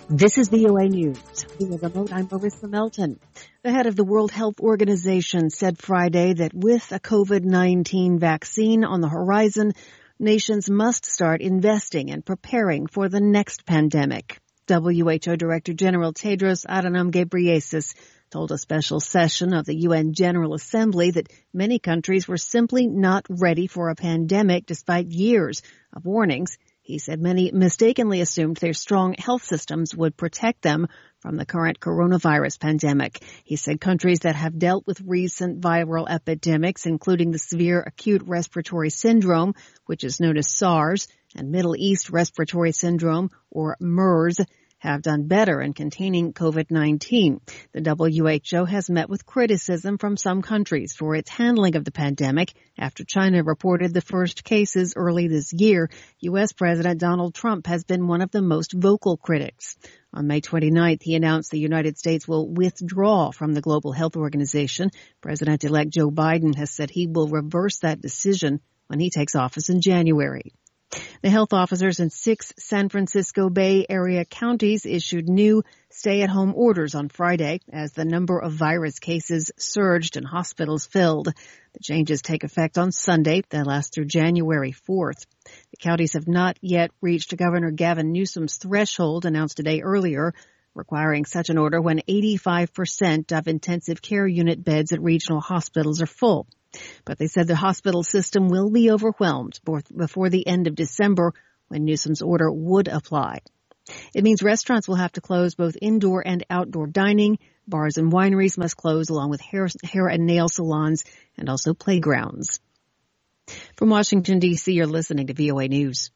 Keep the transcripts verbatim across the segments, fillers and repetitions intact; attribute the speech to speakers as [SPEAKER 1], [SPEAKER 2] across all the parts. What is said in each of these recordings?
[SPEAKER 1] This is V O A News. Via remote, I'm Marissa Melton. The head of the World Health Organization said Friday that with a COVID nineteen vaccine on the horizon, nations must start investing and preparing for the next pandemic. W H O Director General Tedros Adhanom Ghebreyesus told a special session of the U N General Assembly that many countries were simply not ready for a pandemic despite years of warnings. He said many mistakenly assumed their strong health systems would protect them from the current coronavirus pandemic. He said countries that have dealt with recent viral epidemics, including the severe acute respiratory syndrome, which is known as SARS, and Middle East respiratory syndrome, or MERS, have done better in containing COVID nineteen. The W H O has met with criticism from some countries for its handling of the pandemic after China reported the first cases early this year. U S President Donald Trump has been one of the most vocal critics. On May twenty-ninth, he announced the United States will withdraw from the Global Health Organization. President-elect Joe Biden has said he will reverse that decision when he takes office in January. The health officers in six San Francisco Bay Area counties issued new stay-at-home orders on Friday as the number of virus cases surged and hospitals filled. The changes take effect on Sunday. They last through January fourth. The counties have not yet reached Governor Gavin Newsom's threshold announced a day earlier, requiring such an order when eighty-five percent of intensive care unit beds at regional hospitals are full. But they said the hospital system will be overwhelmed before the end of December when Newsom's order would apply. It means restaurants will have to close both indoor and outdoor dining. Bars and wineries must close along with hair, hair and nail salons and also playgrounds. From Washington, D C, you're listening to V O A News.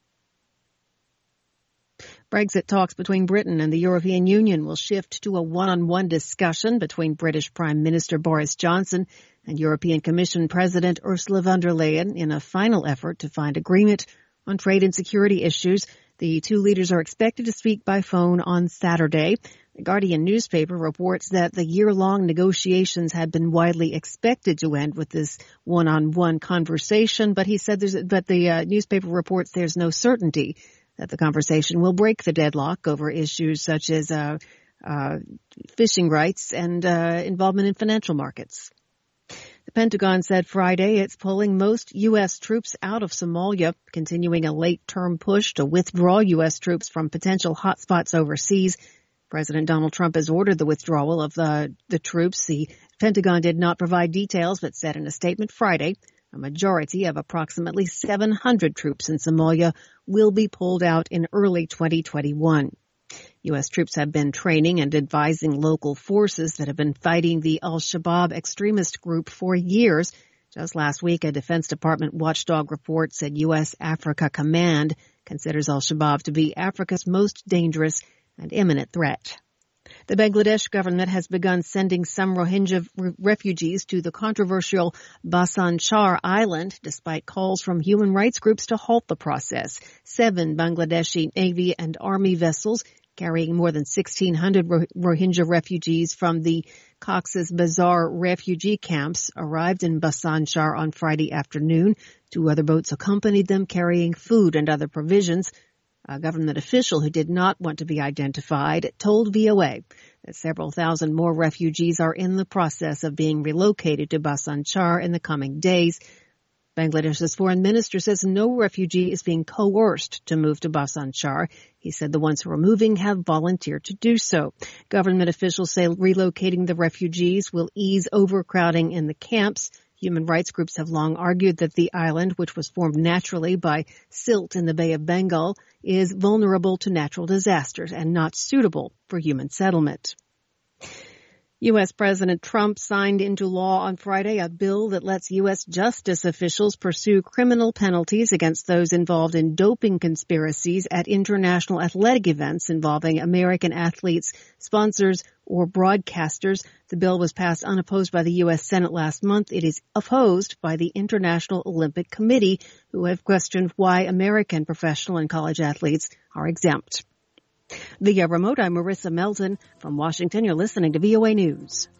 [SPEAKER 1] Brexit talks between Britain and the European Union will shift to a one-on-one discussion between British Prime Minister Boris Johnson and European Commission President Ursula von der Leyen in a final effort to find agreement on trade and security issues. The two leaders are expected to speak by phone on Saturday. The Guardian newspaper reports that the year-long negotiations had been widely expected to end with this one-on-one conversation, but he said there's, but the uh, newspaper reports there's no certainty that the conversation will break the deadlock over issues such as uh, uh, fishing rights and uh, involvement in financial markets. The Pentagon said Friday it's pulling most U S troops out of Somalia, continuing a late-term push to withdraw U S troops from potential hotspots overseas. President Donald Trump has ordered the withdrawal of the, the troops. The Pentagon did not provide details, but said in a statement Friday a majority of approximately seven hundred troops in Somalia will be pulled out in early twenty twenty-one. U S troops have been training and advising local forces that have been fighting the Al-Shabaab extremist group for years. Just last week, a Defense Department watchdog report said U S Africa Command considers Al-Shabaab to be Africa's most dangerous and imminent threat. The Bangladesh government has begun sending some Rohingya re- refugees to the controversial Bhasan Char Island, despite calls from human rights groups to halt the process. Seven Bangladeshi Navy and Army vessels carrying more than sixteen hundred Roh- Rohingya refugees from the Cox's Bazar refugee camps arrived in Bhasan Char on Friday afternoon. Two other boats accompanied them, carrying food and other provisions. A government official who did not want to be identified told V O A that several thousand more refugees are in the process of being relocated to Bhasan Char in the coming days. Bangladesh's foreign minister says no refugee is being coerced to move to Bhasan Char. He said the ones who are moving have volunteered to do so. Government officials say relocating the refugees will ease overcrowding in the camps. Human rights groups have long argued that the island, which was formed naturally by silt in the Bay of Bengal, is vulnerable to natural disasters and not suitable for human settlement. U S President Trump signed into law on Friday a bill that lets U S justice officials pursue criminal penalties against those involved in doping conspiracies at international athletic events involving American athletes, sponsors, or broadcasters. The bill was passed unopposed by the U S Senate last month. It is opposed by the International Olympic Committee, who have questioned why American professional and college athletes are exempt. Via remote, I'm Marissa Melton. From Washington, you're listening to V O A News.